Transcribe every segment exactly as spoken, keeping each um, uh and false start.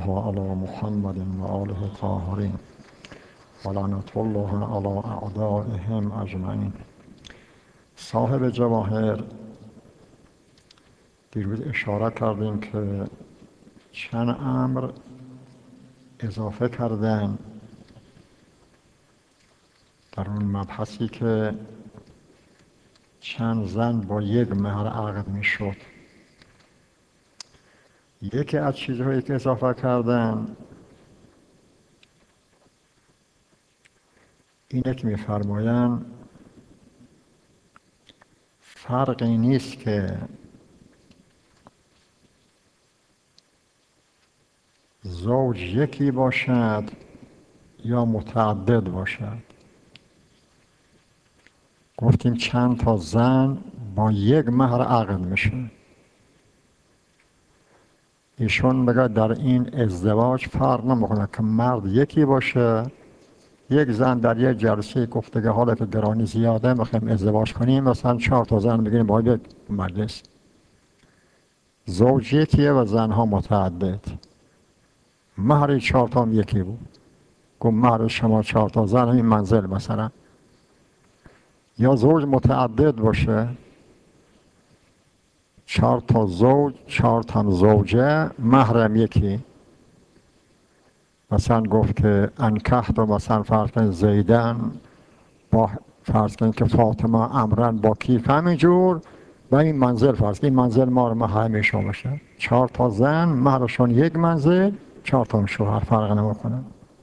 الله علی محمد و آله الطاهرین و لعنت الله علی اعدائهم اجمعین. صاحب جواهر دیروز اشاره کردیم که چند امر اضافه کردن در اون مبحثی که چند زن با یک مهر عقد می شد. یکی از چیزهایی که اضافه کردن اینه که می‌فرمایند فرقی نیست که زوج یکی باشد یا متعدد باشد. گفتیم چند تا زن با یک مهر عقد میشه. ایشون میگه در این ازدواج فرق نمیکنه که مرد یکی باشه. یک زن در یک جلسه گفته که حالا که گرانی زیاده میخوایم ازدواج کنیم، مثلا چهار تا زن بگیریم با یک مجلس. زوج یکیه و زنها متعدد. مهر چهار تا هم یکی بود. گفت مهر شما چهار تا زن این منزل مثلا. یا زوج متعدد باشه، چهار تا زوج، چهار تا زوجه، مهرم یکی. مثلا گفت که انکحت و مثلا فرض کنید زیدن با فرض کنید که فاطمه امرن با کیف همینجور و این منزل فرض کنید این منزل ما رو مهر همیشه باشه. چهار تا زن مهرشون یک منزل، چهار تا شوهر، فرق نمیکنه.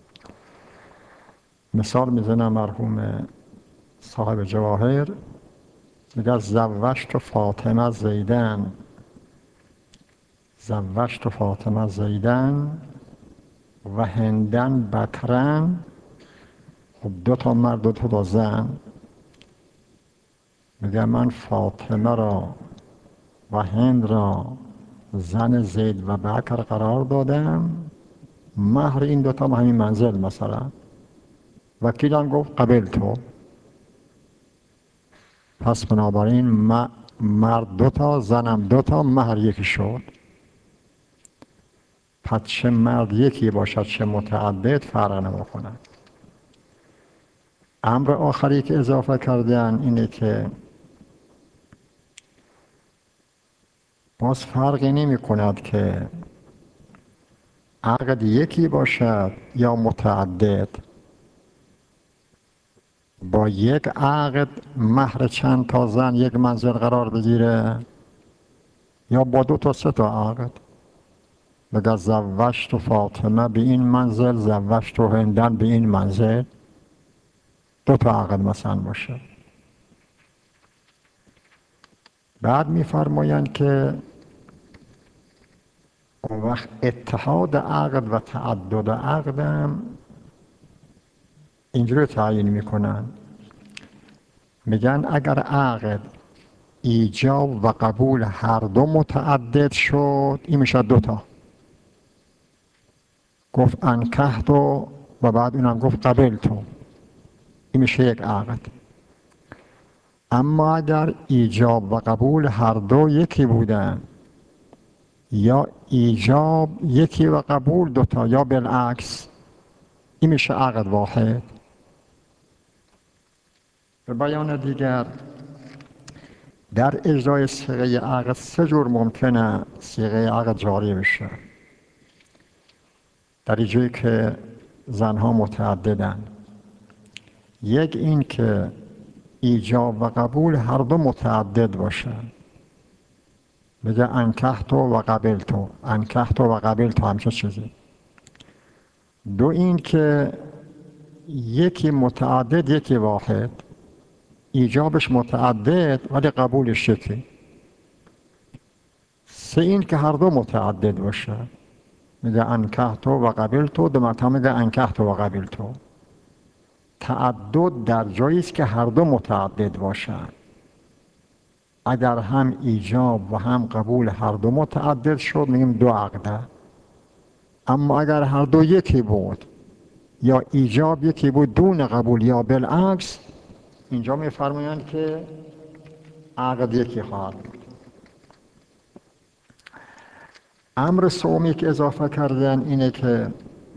مثال میزنه مرحوم صاحب جواهر، میگه زوجت فاطمه زیدن زوجت فاطمه زیدن و هندن بکرن. خب دو تا مرد دو تا زن. میگه من فاطمه را و هند را زن زید و بکر قرار دادم، مهر این دو تا همین منزل مثلا. وکیلم گفت قبل تو. پس بنابراین مرد دو تا زنم دو تا، مهر یکی شد. پس چه مرد یکی باشد چه متعدد فرق نمیکنه. امر آخری که اضافه کردن اینه که باز فرقی نمی کند که عقد یکی باشد یا متعدد. با یک عقد مهر چند تا زن یک منزل قرار بگیره یا با دو تا سه تا عقد. بگه زوجت فاطمه به این منزل، زوجت هندن به این منزل، دو تا عقد مثلا باشه. بعد میفرمایند که اون وقت اتحاد عقد و تعدد عقد هم اینجوری تعیین میکنن. میگن اگر عقد ایجاب و قبول هر دو متعدد شد، این میشه دو تا. گفت انکحت و و بعد اونم گفت قبل تو، این میشه یک عقد. اما اگر ایجاب و قبول هر دو یکی بودن یا ایجاب یکی و قبول دوتا یا بالعکس، این میشه عقد واحد. به بیان دیگر در اجرای صیغه عقد سه جور ممکنه صیغه عقد جاری بشه. در اینجایی که زنها متعددن، یک این که ایجاب و قبول هر دو متعدد باشه. بگه انکحتو و قبلتو، انکحتو و قبلتو همچه چیزی. دو این که یکی متعدد یکی واحد، ایجابش متعدد ولی قبولش یکی. سه این که هر دو متعدد باشه. میگه انکحتو و قبلتو، دو مرتبه میگه انکحتو و قبلتو. تعدد در جایی است که هر دو متعدد باشن. اگر هم ایجاب و هم قبول هر دو متعدد شد میگیم دو عقده. اما اگر هر دو یکی بود یا ایجاب یکی بود دون قبول یا بالعکس، اینجا میفرمایند که عقد یکی خواهد بود. امر سومی که اضافه کردن اینه که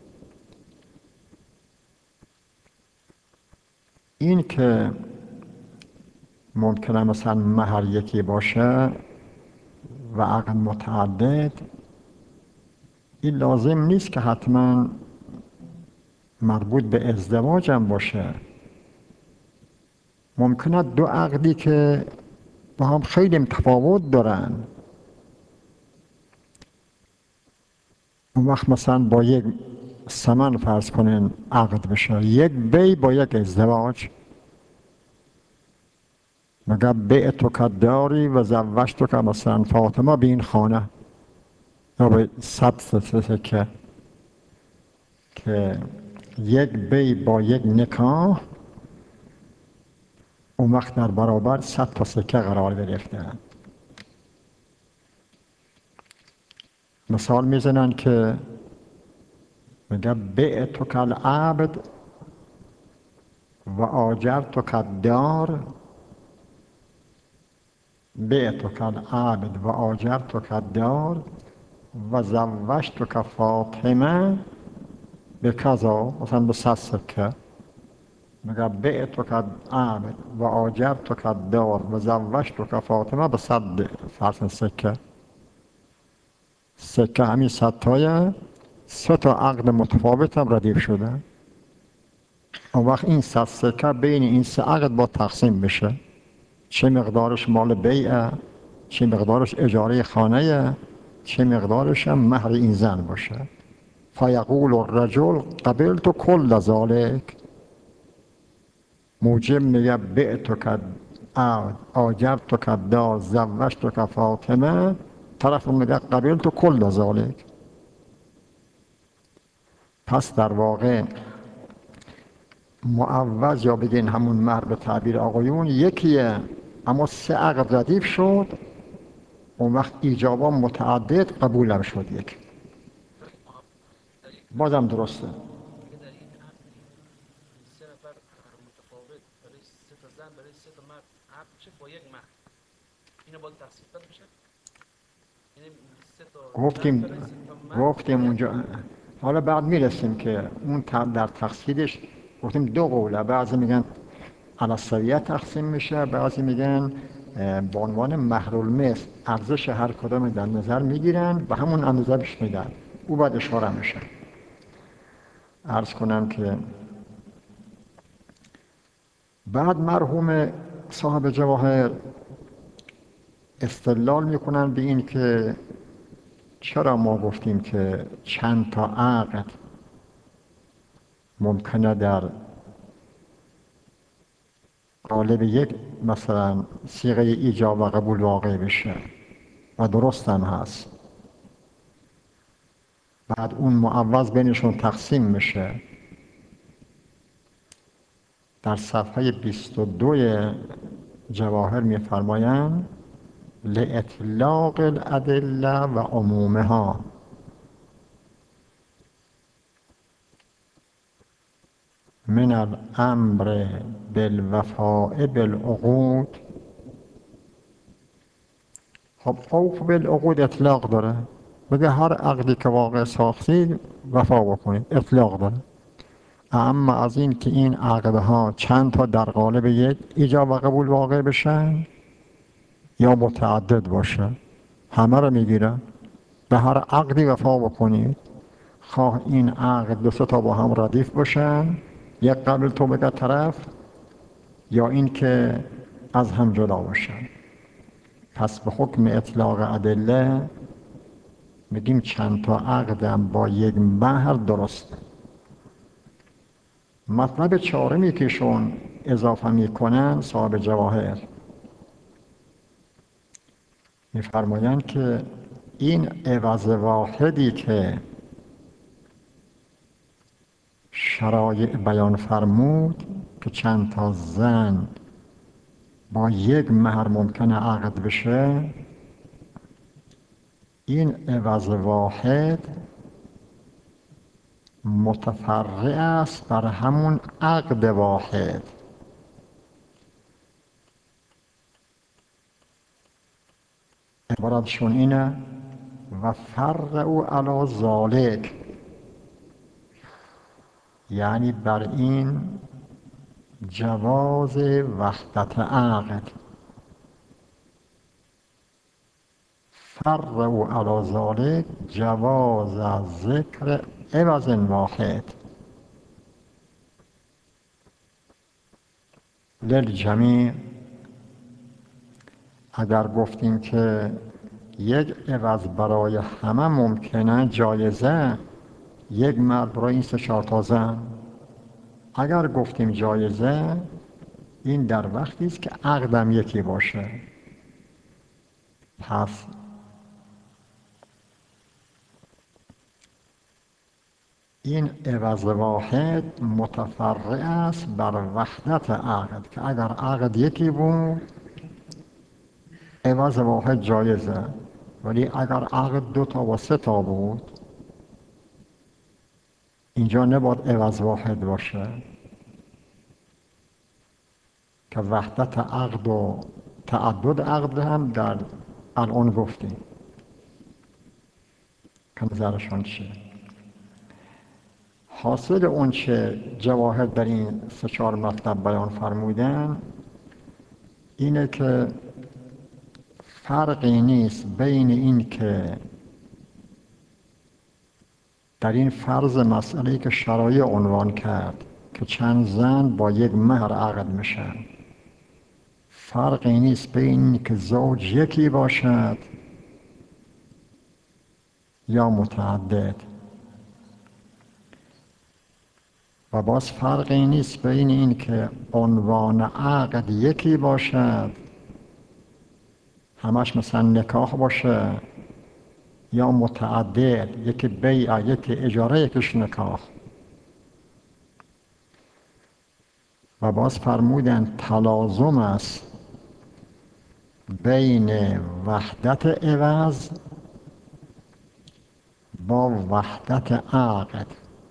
این که ممکنه مثلا مهر یکی باشه و عقد متعدد، این لازم نیست که حتما مربوط به ازدواج هم باشه. ممکنه دو عقدی که با هم خیلی تفاوت دارن، اون وقت مثلا با یک ثمن فرض کنین عقد بشه، یک بی با یک ازدواج، مگه بیعتو که داری و زوجتو که مثلا فاطمه به این خانه، یا به صد سکه، که یک بی با یک نکاح اون وقت در برابر صد تا سکه قرار گرفته. مثال میزنن که میگه بعتو کالعبد و آجرتو کالدار، بعتو کالعبد و آجرتو کالدار و زوجتو که فاطمه به کذا، مثلا به صد سکه. میگه بعتو کالعبد و آجرتو کالدار و زوجتو که فاطمه به صد فرسن سکه. سکه همین صد تایه، سه تا عقد متفاوت هم ردیف شده. اون وقت این صد سکه بین این سه عقد با تقسیم بشه، چه مقدارش مال بیعه، چه مقدارش اجاره خانه، چه مقدارش هم مهر این زن باشه. فیقول الرجل قبلت کل ذالک، موجب میگه بعتو که آجرتو که دار زوجتو که فاطمه، طرف میگه قبلت کل ذالک. پس در واقع معوض یا بگین همون مهر به تعبیر آقایون یکیه، اما سه عقد ردیف شد، اون وقت ایجابا متعدد قبولم شد یک. بازم درسته. گفتیم گفتیم اونجا، حالا بعد میرسیم که اون در تقسیمش گفتیم دو قوله، بعضی میگن علاسویه تقسیم میشه، بعضی میگن به عنوان مهر المثل ارزش هر کدام در نظر میگیرن و همون اندازه بهش میدن. او باید اشاره میشه. عرض کنم که بعد مرحوم صاحب جواهر استدلال میکنن به این که چرا ما گفتیم که چند تا عقد ممکنه در قالب یک مثلا صیغه ایجاب و قبول واقع بشه و درست هم هست، بعد اون معوض بینشون تقسیم میشه. در صفحه بیست و دو جواهر میفرمایند لإطلاق الأدلة و عمومها، من الامر بالوفاء بالعقود. خب اوف بالعقود اطلاق داره، بگه هر عقدی که واقع ساختید وفا بکنید، اطلاق داره. اما از این که این عقدها چند تا در قالب یک ایجاب و قبول واقع بشن یا متعدد باشه، همه رو میگیره. به هر عقدی وفا بکنید، خواه این عقد دو سه تا با هم ردیف باشن، یک قبل تو بگه طرف، یا این که از هم جدا باشن. پس به حکم اطلاق ادله میگیم چند تا عقدم با یک مهر درسته. مطلب چهارمی که شون اضافه میکنن صاحب جواهر میفرمایند که این عوض واحدی که شرایع بیان فرمود که چند تا زن با یک مهر ممکنه عقد بشه، این عوض واحد متفرع است بر همون عقد واحد. عبارتشون اینه و فرعوا علی ذالک، یعنی بر این جواز وحدت عقد. فرعوا علی ذالک جواز ذکر عوض واحد للجمیع. اگر گفتیم که یک عوض برای همه ممکنه، جایزه، یک مرد برای این سه چهار تا زن، اگر گفتیم جایزه، این در وقتی است که عقدم یکی باشه. پس این عوض واحد متفرع است بر وحدت عقد، که اگر عقد یکی بود عوض واحد جایزه، ولی اگر عقد دو تا و سه تا بود اینجا نباید عوض واحد باشه، که وحدت عقد و تعدد عقد هم در الان گفتیم که نظرشان چیه. حاصل اون چه جواهر در این سه چهار مطلب بیان فرمودن اینه که فرقی نیست بین این که در این فرض مسئله‌ای که شرایع عنوان کرد که چند زن با یک مهر عقد میشن، فرقی نیست بین این که زوج یکی باشد یا متعدد، و باز فرقی نیست بین این که عنوان عقد یکی باشد، همش مثلا نکاح باشه، یا متعدد، یکی بیع، یکی اجاره، یکیش نکاح. و باز فرمودن تلازم است بین وحدت عوض با وحدت عقد.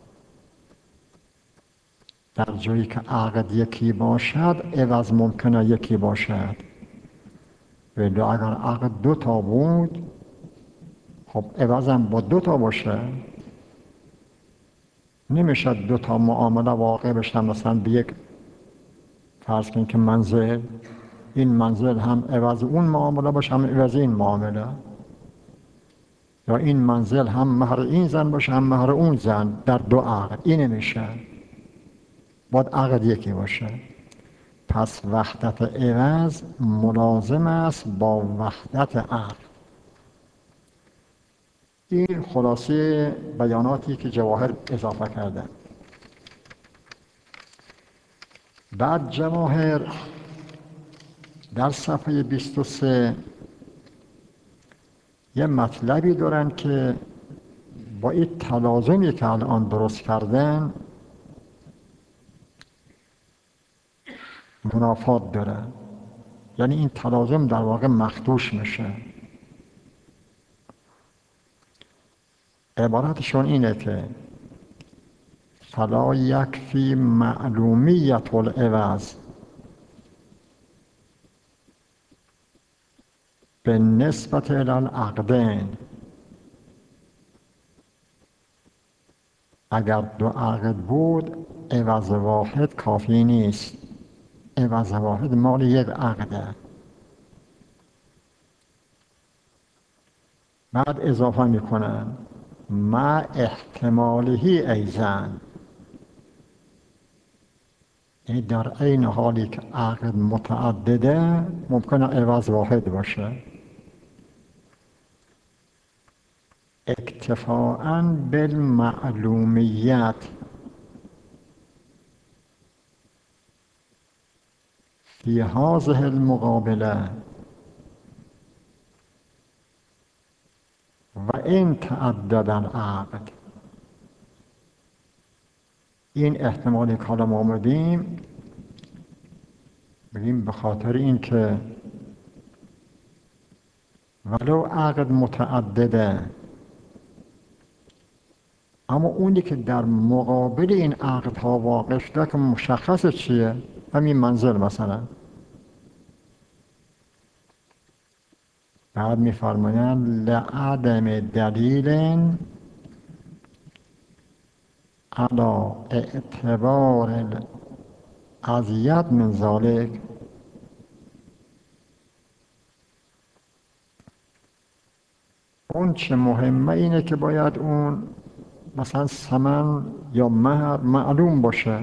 در جایی که عقد یکی باشد عوض ممکنه یکی باشد، ولی اگر عقد دو تا بود خب عوضم با دو تا باشه، نمیشه دو تا معامله واقع بشن. مثلا به یک فرض کنید که منزل، این منزل هم عوض اون معامله باشه هم عوض این معامله، یا این منزل هم مهر این زن باشه هم مهر اون زن در دو عقد، این نمیشه، باید عقد یکی باشه. پس وحدت عوض ملازم است با وحدت عقد. این خلاصه بیاناتی که جواهر اضافه کرده. بعد جواهر در صفحه بیست و سه یه مطلبی دارن که با این تلازمی که الان درست کردن منافات داره، یعنی این تلازم در واقع مخدوش میشه. عبارتشون اینه که فلا یکفی معلومیت العوض به نسبت الی العقدین. اگر دو عقد بود عوض واحد کافی نیست، عوض واحد مال یک عقده. بعد اضافه میکنن مع احتمالهی ایزن، این در عین حالی که عقد متعدده ممکنه عوض واحد باشه. اکتفاء بالمعلومیت فی هذه المقابله و این تعدد العقد. این احتمالی که حالا ما آمدیم بگیم به خاطر این که ولو عقد متعدده، اما اونی که در مقابل این عقدها واقع شده که مشخص چیه؟ همین منزل مثلا بعد میفرمایند لعدم دلیل علی اعتبار الاذیت من ذالک. اون چه مهمه اینه که باید اون مثلا ثمن یا مهر معلوم باشه،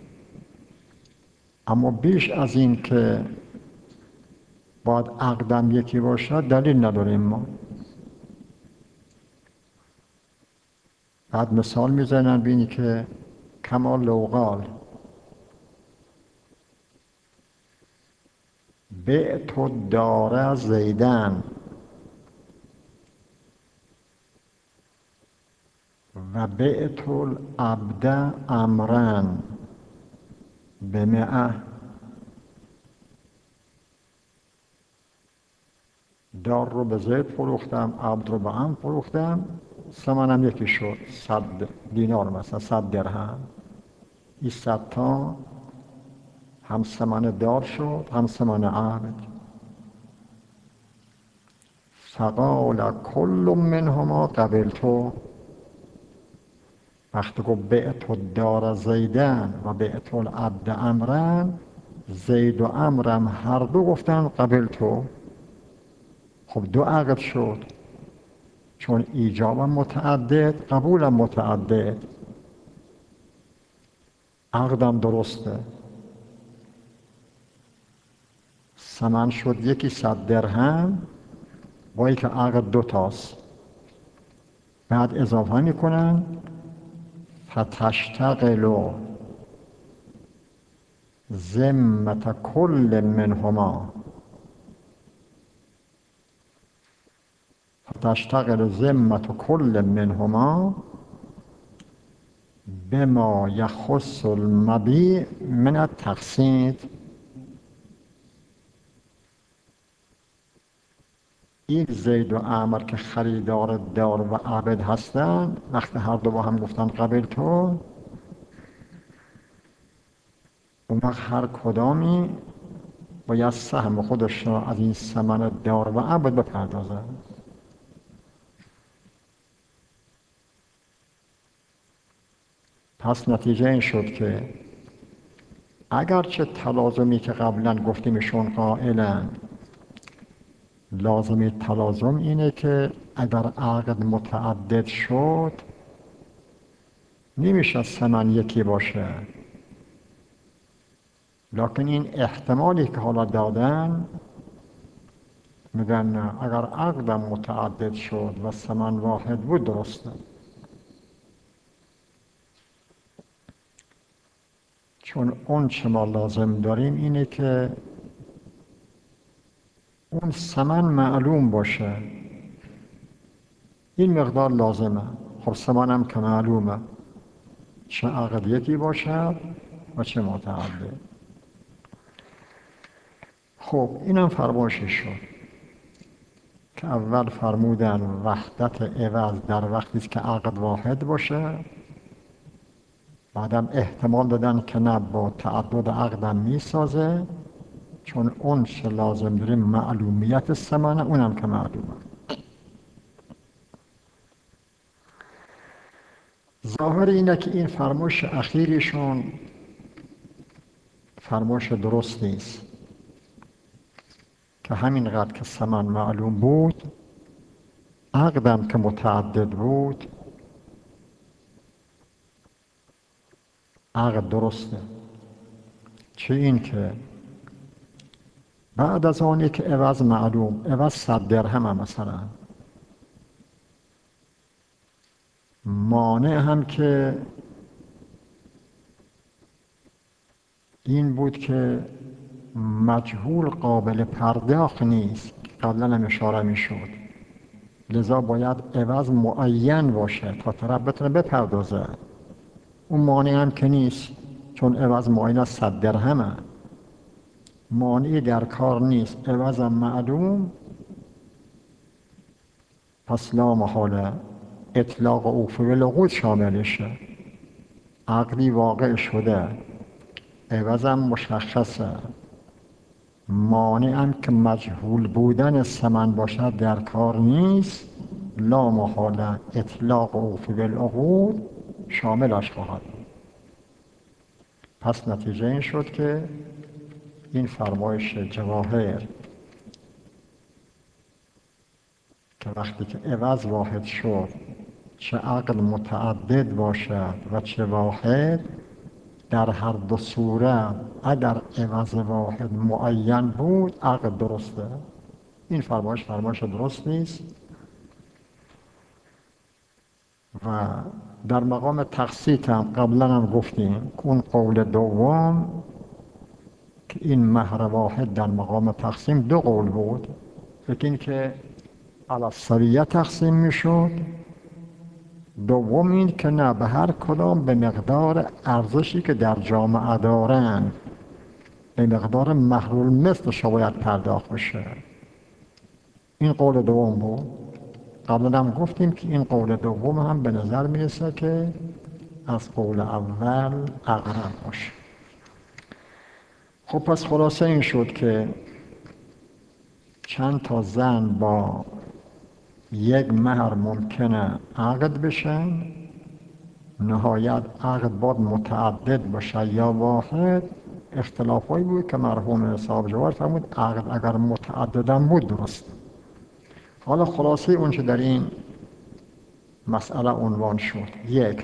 اما بیش از این که باید عقدم یکی باشه دلیل نداریم ما. بعد مثال میزنن بینی که کما لو قال بعت الدار زیدن و بعت العبد عمرا بمئة. دار رو به زید فروختم، عبد رو به عمرو فروختم، ثمنم یکی شد، صد دینار مثلا، صد درهم. این صد تا هم ثمن دار شد هم ثمن عبد. فقال کل منهما قبلت. وقتی گفت بعت الدار زیدن و بعت العبد عمرا، زید و عمرم هر دو گفتن قبلت. خب دو عقد شد، چون ایجابم متعدد قبولم متعدد، عقدم درسته. ثمن شد یکی صد درهم با اینکه عقد دو تاست. بعد اضافه میکنن فتشتغل ذمة کل منهما، فتشتغل ذمة کل منهما بما یخص المبیع من التقسیط. این زید و عمر که خریدار دار و عبد هستن، وقتی هر دو با هم گفتن قبل تو، اون وقت هر کدامی باید سهم خودش را از این ثمن دار و عبد بپردازه. پس نتیجه این شد که اگرچه تلازمی که قبلا گفتیمشون قائلن، لازمی تلازم اینه که اگر عقد متعدد شد نمیشه ثمن یکی باشه، لکن این احتمالی که حالا دادن میگن اگر عقدم متعدد شد و ثمن واحد بود درسته. چون اون چه ما لازم داریم اینه که اون ثمن معلوم باشه، این مقدار لازمه. خب ثمنم که معلومه، چه عقد یکی باشه و چه متعدد. خب اینم فرمایشی شد که اول فرمودن وحدت عوض در وقتی که عقد واحد باشه، بعدم احتمال دادن که نه با تعدد عقدم میسازه، چون اون چه لازم داریم معلومیت ثمنه، اونم که معلومه. ظاهر اینه که این فرمایش اخیریشون فرمایش درست نیست، که همینقدر که ثمن معلوم بود، عقدم که متعدد بود، عقد درسته. چه این که بعد از آنی که عوض معلوم، عوض صد درهم مثلا، مانع هم که این بود که مجهول قابل پرداخت نیست، قبلا هم اشاره می شد، لذا باید عوض معین باشه تا طرف بتونه بپردازه. اون مانع هم که نیست، چون عوض معین از صد درهمه، مانعی در کار نیست، عوضم معلوم، پس لا محاله اطلاق او فی العقود شاملشه. عقدی واقع شده، عوضم مشخصه، مانعم که مجهول بودن ثمن باشد در کار نیست، لا محاله اطلاق اوفی بالعقود شاملش خواهد بود. پس نتیجه این شد که این فرمایش جواهر که وقتی که عوض واحد شد، چه عقد متعدد باشد و چه واحد، در هر دو صورت اگر عوض واحد معین بود عقد درسته. این فرمایش فرمایش درست نیست. و در مقام تقسیط هم قبلا هم گفتیم اون قول دوم که این مهر واحد در مقام تقسیم دو قول بود. یکی این که علی السویه تقسیم میشد، دوم این که نه، به هر کدام به مقدار ارزشی که در جامعه دارن، به مقدار مهر المثل باید پرداخت بشه. این قول دوم بود. قبلا هم گفتیم که این قول دوم هم به نظر میرسه که از قول اول اقرب باشه. خب پس خلاصه این شد که چند تا زن با یک مهر ممکنه عقد بشن، نهایت عقد باید متعدد باشه یا واحد. اختلافایی بود که مرحوم صاحب جواهر فرمود عقد اگر متعددم بود درست. حالا خلاصه اون چه در این مسئله عنوان شد، یک،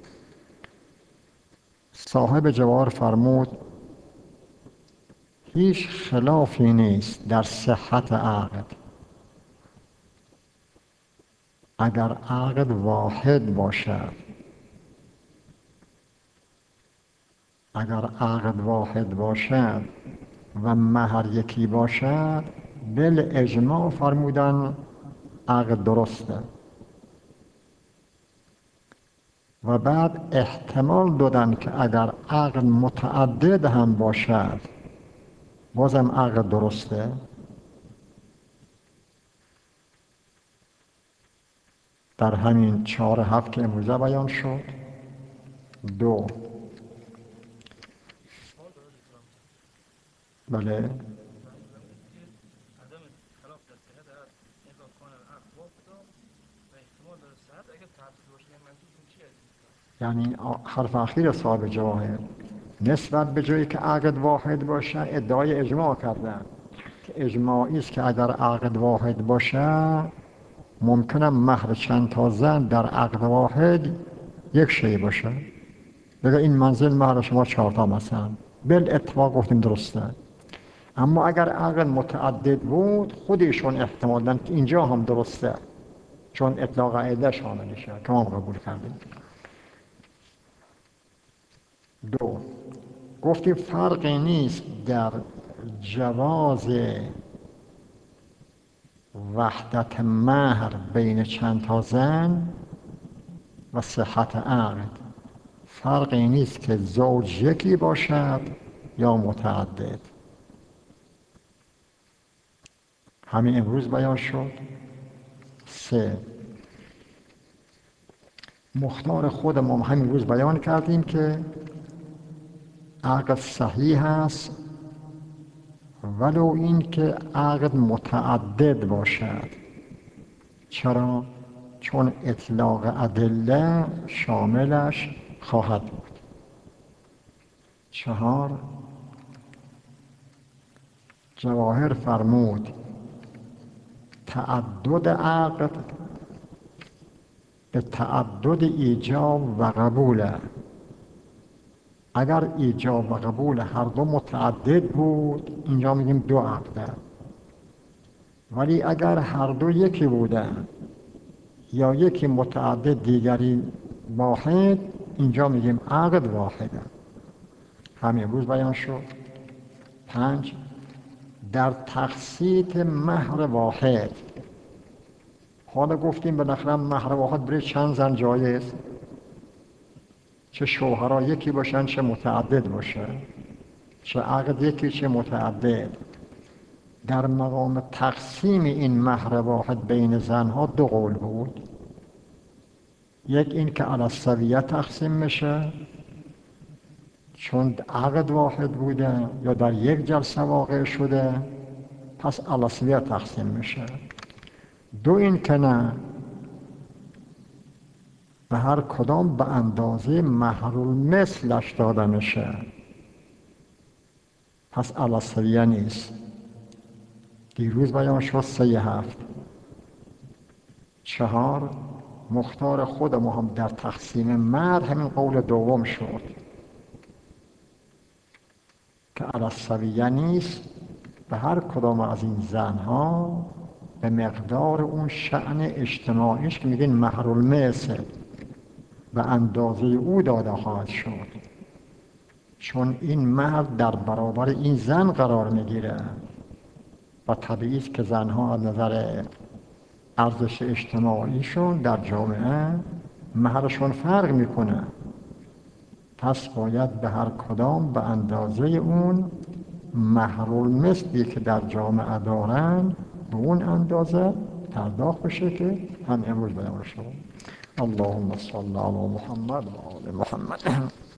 صاحب جواهر فرمود هیچ خلافی نیست در صحت عقد اگر عقد واحد باشد. اگر عقد واحد باشد و مهر یکی باشد، بالاجماع فرمودن عقد درسته. و بعد احتمال دادن که اگر عقد متعدد هم باشد بازم عقد درسته. در همین چهار هفت که امروزه بیان شد. دو، بله، یعنی حرف اخیر صاحب جواهر نسبت به جایی که عقد واحد باشه ادعای اجماع کردن که اجماعی است که اگر عقد واحد باشه ممکنه مهر چند تا زن در عقد واحد یک شی باشه. بگه این منزل مهر شما چهار تا مثلا، بل اتفاق گفتیم درسته. اما اگر عقد متعدد بود خودشون احتمال دادن که اینجا هم درسته، چون اطلاق عده شامل میشه که ما قبول کردیم. دو، گفتیم فرقی نیست در جواز وحدت مهر بین چند تا زن و صحت عقد. فرقی نیست که زوج یکی باشد یا متعدد. همین امروز بیان شد. سه، مختار خودمون همین روز بیان کردیم که عقد صحیح است ولو این که عقد متعدد باشد. چرا؟ چون اطلاق ادله شاملش خواهد بود. چهار، جواهر فرمود تعدد عقد به تعدد ایجاب و قبوله. اگر ایجاب و قبول هر دو متعدد بود اینجا میگیم دو عقده، ولی اگر هر دو یکی بودن یا یکی متعدد دیگری واحد اینجا میگیم عقد واحده. همین امروز بیان شد. پنج، در تقسیط مهر واحد، حالا گفتیم بالاخره مهر واحد برای چند زن جایز، چه شوهرها یکی باشن چه متعدد باشن، چه عقد یکی چه متعدد. در مقام تقسیم این مهر واحد بین زنها دو قول بود. یک این که علی السویه تقسیم میشه چون عقد واحد بوده یا در یک جلسه واقع شده، پس علی تقسیم میشه. دو این که نه، به هر کدام به اندازه مهر المثلش داده میشه، پس علی نیست. دیروز بیان شد سه هفت. چهار، مختار خودمون هم در تقسیم مهر همین قول دوم شد که علی نیست. به هر کدام از این زنها به مقدار اون شأن اجتماعیش که میگین مهر المثل به اندازه او داده خواهد شد، چون این مرد در برابر این زن قرار میگیره و طبیعی است که زنها از نظر ارزش اجتماعیشون در جامعه مهرشون فرق میکنه. پس باید به هر کدام به اندازه اون مهر المثلی که در جامعه دارن به اون اندازه پرداخت بشه که هم امروز بیان شد. اللهم صل علی محمد و آل محمد.